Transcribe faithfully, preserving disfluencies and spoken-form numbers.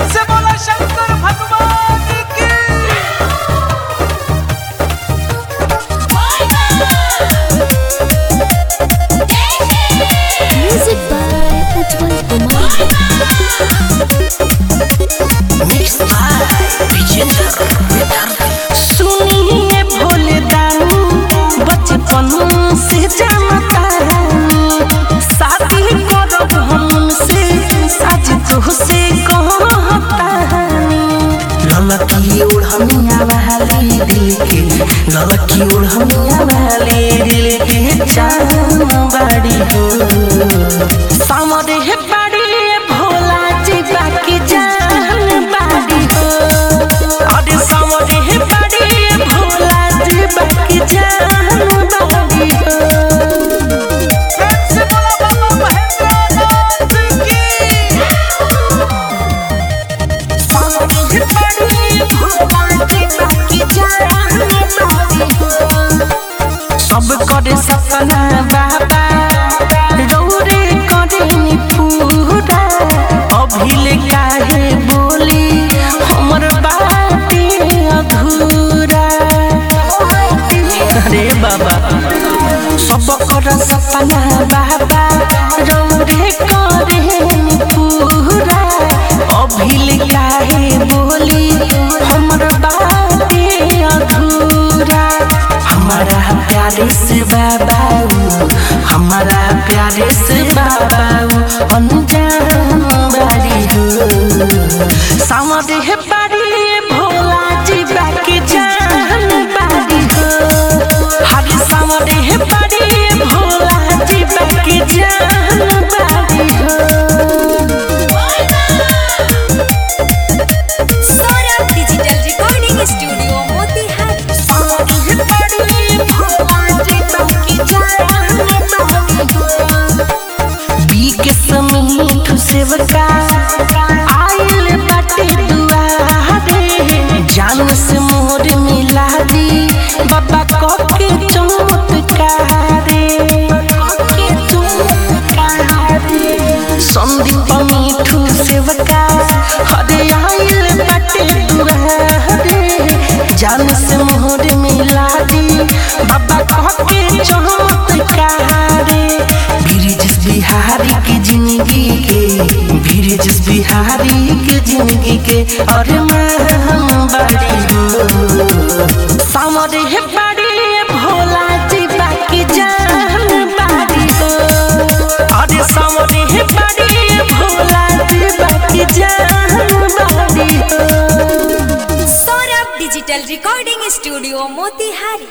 से बोला शंकर भगवान की। Music by Ujjwal Kumar. Mix by Vijendra Vidarbh. सुनिए भोले दानी बचपन से जानता शादी करब हमसे साज तुहसे कहता ललकी उड़मिया वाली दिल के ललकी उड़मिया वाली दिल के चांद बाड़ी हो सामरे है बाड़ी भोला जी बाकी जान बाड़ी हो अरे सामरे है बाड़ी भोला जी बाकी जान बाड़ी हो से बोला बाबा महेंद्रनाथ की। सामरे है बाड़ी भोला जी बाकी जान बाड़ी हो सब करे सपना बाबा रौरे करे पूरा अभिले काहे बोली हमर बाटे अधूरा अरे बाबा सब कर सपना बाबा रौरे करे पूरा अभिले काहे बोली हमर बाटे अधूरा हमारा प्यारे से बाबा हमारा प्यारे से बाबा अनजान बाड़ी हो सामरे है बाड़ी भोला जी बाकी जान बाड़ी हो हरे सामरे है बाड़ी भोला जी बाकी जान बाड़ी हो Saurabh digital recording studio Motihari. सामरे है बाड़ी भोला जी बाकी जान बाड़ी हो बीके समीठ सेवका आइल बाटे दुआरे जान से मोर मिला दी बाबा के चमत्कारे के चमत्कारे संदीप मीठू सेवका हरे आइल बाटे दुआरे जान से मोर मिला दी बाबा के चमत्कारे ब्रिजेश बिहारी की जिंदगी के ब्रिजेश बिहारी के जिंदगी के और हम बड़ी हो सामरे है बड़ी भोला जी बाकी जान बाड़ी हो अरे सामरे है बड़ी भोला जी बाकी जान बाड़ी हो Saurabh digital recording studio Motihari.